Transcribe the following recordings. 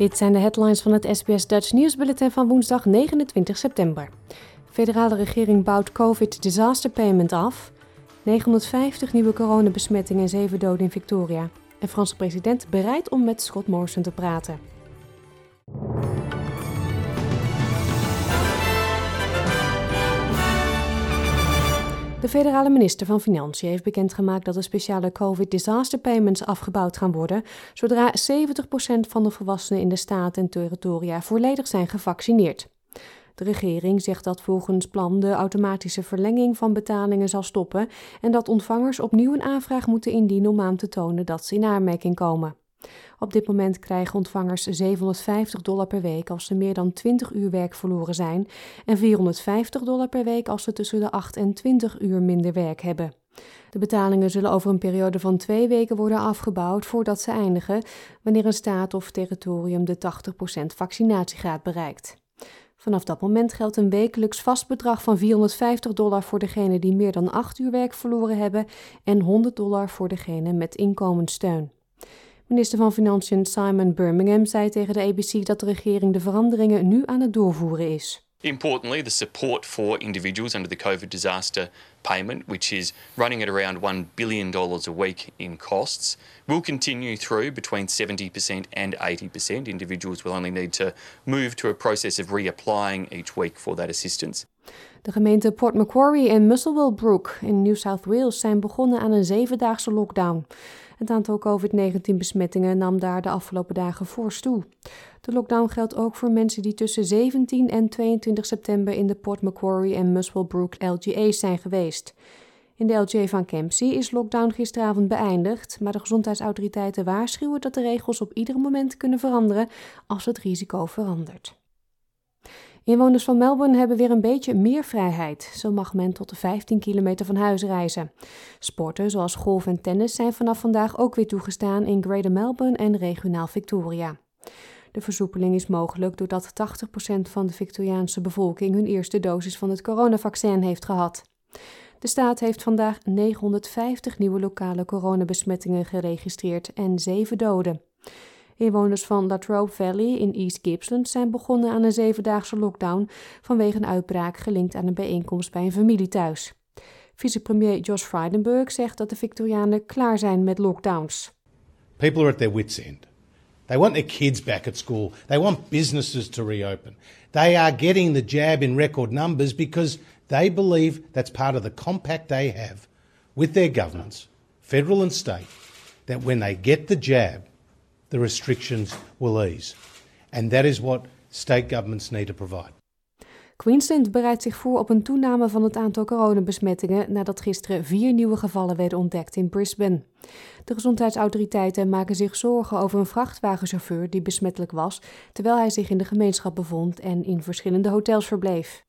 Dit zijn de headlines van het SBS Dutch nieuwsbulletin van woensdag 29 september. Federale regering bouwt COVID disaster payment af. 950 nieuwe coronabesmettingen en 7 doden in Victoria. En Franse president bereid om met Scott Morrison te praten. De federale minister van Financiën heeft bekendgemaakt dat de speciale COVID disaster payments afgebouwd gaan worden, zodra 70% van de volwassenen in de staat en territoria volledig zijn gevaccineerd. De regering zegt dat volgens plan de automatische verlenging van betalingen zal stoppen en dat ontvangers opnieuw een aanvraag moeten indienen om aan te tonen dat ze in aanmerking komen. Op dit moment krijgen ontvangers $750 per week als ze meer dan 20 uur werk verloren zijn en $450 per week als ze tussen de 8 en 20 uur minder werk hebben. De betalingen zullen over een periode van 2 weken worden afgebouwd voordat ze eindigen, wanneer een staat of territorium de 80% vaccinatiegraad bereikt. Vanaf dat moment geldt een wekelijks vast bedrag van $450 voor degenen die meer dan 8 uur werk verloren hebben en $100 voor degenen met inkomenssteun. Minister van Financiën Simon Birmingham zei tegen de ABC dat de regering de veranderingen nu aan het doorvoeren is. Importantly, the support for individuals under the COVID disaster payment, which is running at around $1 billion a week in costs, will continue through between 70% and 80%. Individuals will only need to move to a process of reapplying each week for that assistance. De gemeenten Port Macquarie en Muswell Brook in New South Wales zijn begonnen aan een 7-daagse lockdown. Het aantal COVID-19-besmettingen nam daar de afgelopen dagen fors toe. De lockdown geldt ook voor mensen die tussen 17 en 22 september in de Port Macquarie en Muswell Brook LGA's zijn geweest. In de LGA van Kempsey is lockdown gisteravond beëindigd, maar de gezondheidsautoriteiten waarschuwen dat de regels op ieder moment kunnen veranderen als het risico verandert. Inwoners van Melbourne hebben weer een beetje meer vrijheid. Zo mag men tot 15 kilometer van huis reizen. Sporten zoals golf en tennis zijn vanaf vandaag ook weer toegestaan in Greater Melbourne en regionaal Victoria. De versoepeling is mogelijk doordat 80% van de Victoriaanse bevolking hun eerste dosis van het coronavaccin heeft gehad. De staat heeft vandaag 950 nieuwe lokale coronabesmettingen geregistreerd en 7 doden. Inwoners van Latrobe Valley in East Gippsland zijn begonnen aan een 7-daagse lockdown vanwege een uitbraak gelinkt aan een bijeenkomst bij een familie thuis. Vicepremier Josh Frydenberg zegt dat de Victorianen klaar zijn met lockdowns. People are at their wits' end. They want their kids back at school. They want businesses to reopen. They are getting the jab in record numbers because they believe that's part of the compact they have with their governments, federal and state, that when they get the jab, the restrictions will ease. And that is what state governments need to provide. Queensland bereidt zich voor op een toename van het aantal coronabesmettingen nadat gisteren 4 nieuwe gevallen werden ontdekt in Brisbane. De gezondheidsautoriteiten maken zich zorgen over een vrachtwagenchauffeur die besmettelijk was, terwijl hij zich in de gemeenschap bevond en in verschillende hotels verbleef.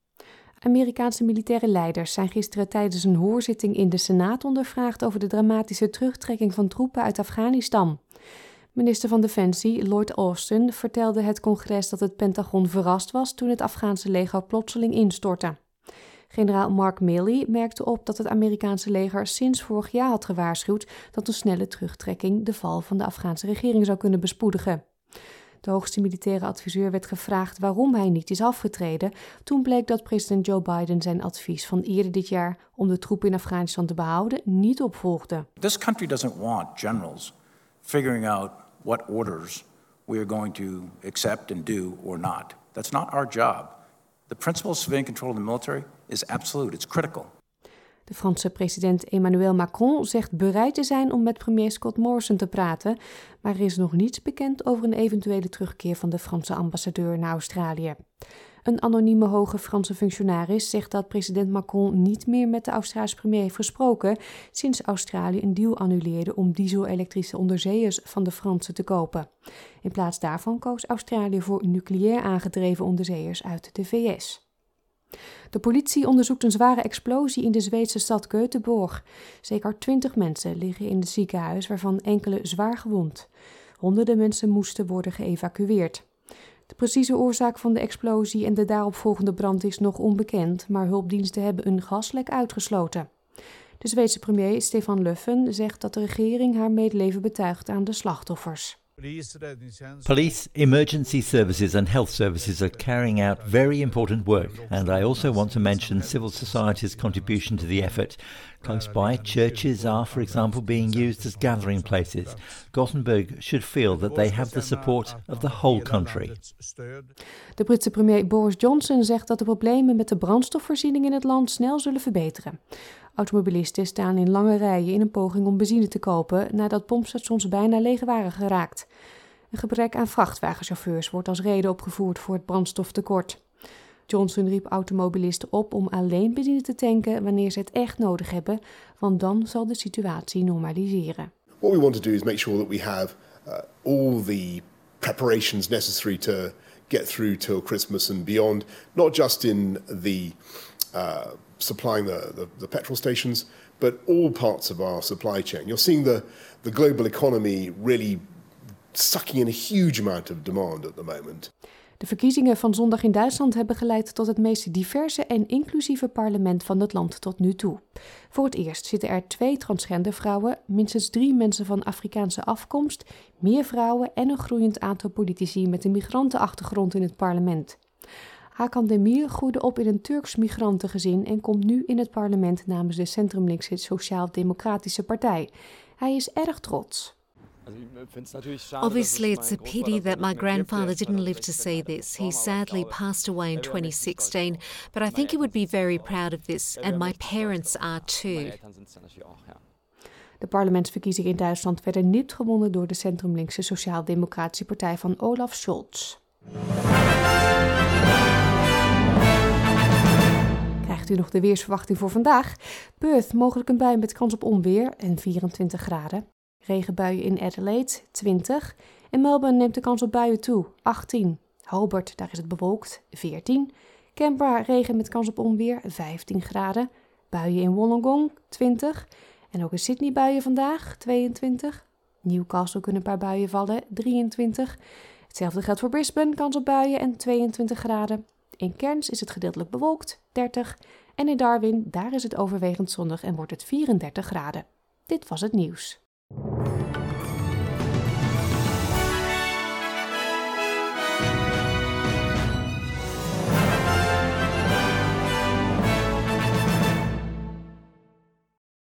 Amerikaanse militaire leiders zijn gisteren tijdens een hoorzitting in de Senaat ondervraagd over de dramatische terugtrekking van troepen uit Afghanistan. Minister van Defensie Lloyd Austin vertelde het congres dat het Pentagon verrast was toen het Afghaanse leger plotseling instortte. Generaal Mark Milley merkte op dat het Amerikaanse leger sinds vorig jaar had gewaarschuwd dat een snelle terugtrekking de val van de Afghaanse regering zou kunnen bespoedigen. De hoogste militaire adviseur werd gevraagd waarom hij niet is afgetreden. Toen bleek dat president Joe Biden zijn advies van eerder dit jaar om de troepen in Afghanistan te behouden niet opvolgde. This country doesn't want generals figuring out what orders we are going to accept and do or not. That's not our job. The principle of civilian control of the military is absolute. It's critical. De Franse president Emmanuel Macron zegt bereid te zijn om met premier Scott Morrison te praten, maar er is nog niets bekend over een eventuele terugkeer van de Franse ambassadeur naar Australië. Een anonieme hoge Franse functionaris zegt dat president Macron niet meer met de Australische premier heeft gesproken sinds Australië een deal annuleerde om diesel-elektrische onderzeeërs van de Fransen te kopen. In plaats daarvan koos Australië voor nucleair aangedreven onderzeeërs uit de VS. De politie onderzoekt een zware explosie in de Zweedse stad Göteborg. Zeker 20 mensen liggen in het ziekenhuis, waarvan enkele zwaar gewond. Honderden mensen moesten worden geëvacueerd. De precieze oorzaak van de explosie en de daaropvolgende brand is nog onbekend, maar hulpdiensten hebben een gaslek uitgesloten. De Zweedse premier Stefan Löfven zegt dat de regering haar medeleven betuigt aan de slachtoffers. Police, emergency services and health services are carrying out very important work, and I also want to mention civil society's contribution to the effort. Close by, churches are, for example, being used as gathering places. Gothenburg should feel that they have the support of the whole country. De Britse premier Boris Johnson zegt dat de problemen met de brandstofvoorziening in het land snel zullen verbeteren. Automobilisten staan in lange rijen in een poging om benzine te kopen nadat pompstations bijna leeg waren geraakt. Een gebrek aan vrachtwagenchauffeurs wordt als reden opgevoerd voor het brandstoftekort. Johnson riep automobilisten op om alleen benzine te tanken wanneer ze het echt nodig hebben, want dan zal de situatie normaliseren. What we want to do is make sure that we have all the preparations necessary to get through till Christmas and beyond, not just in the supplying the petrol stations, but all parts of our supply chain. You're seeing the global economy really sucking in a huge amount of demand at the moment. De verkiezingen van zondag in Duitsland hebben geleid tot het meest diverse en inclusieve parlement van het land tot nu toe. Voor het eerst zitten er 2 transgender vrouwen, minstens 3 mensen van Afrikaanse afkomst, meer vrouwen en een groeiend aantal politici met een migrantenachtergrond in het parlement. Hakan Demir groeide op in een Turks migrantengezin en komt nu in het parlement namens de centrumlinkse Sociaal-Democratische Partij. Hij is erg trots. Obviously, it's a pity that my grandfather didn't live to see this. He sadly passed away in 2016, but I think he would be very proud of this, and my parents are too. De parlementsverkiezingen in Duitsland werden niet gewonnen door de centrumlinkse Sociaal-Democratische Partij van Olaf Scholz. Krijgt u nog de weersverwachting voor vandaag? Perth mogelijk een bui met kans op onweer en 24 graden. Regenbuien in Adelaide, 20. In Melbourne neemt de kans op buien toe, 18. Hobart, daar is het bewolkt, 14. Canberra, regen met kans op onweer, 15 graden. Buien in Wollongong, 20. En ook in Sydney buien vandaag, 22. Newcastle kunnen een paar buien vallen, 23. Hetzelfde geldt voor Brisbane, kans op buien en 22 graden. In Cairns is het gedeeltelijk bewolkt, 30. En in Darwin, daar is het overwegend zonnig en wordt het 34 graden. Dit was het nieuws.